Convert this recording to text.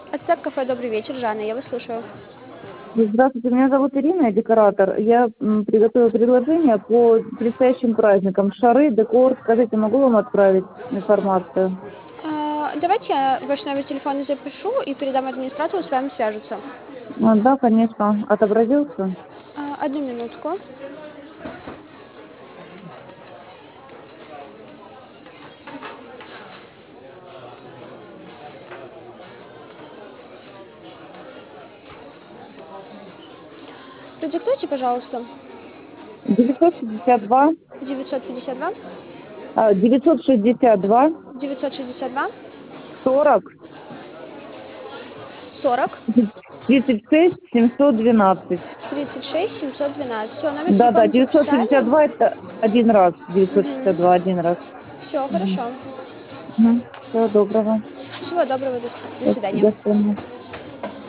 Ацтек кафе, добрый вечер, Жанна, я вас слушаю. Здравствуйте, меня зовут Ирина, я декоратор. Я приготовила предложение по предстоящим праздникам. Шары, декор. Скажите, могу вам отправить информацию? Давайте я ваш номер телефона запишу и передам администратору, с вами свяжутся. Да, конечно. Отобразился? Одну минутку. Продиктуйте, пожалуйста. 962, 952 962 962 40 40 36 712. 36 712. Все, номер Да-да, телефона записали. 962 это один раз. 962 один раз. Все, хорошо. Всего доброго. Всего доброго, до свидания. До свидания.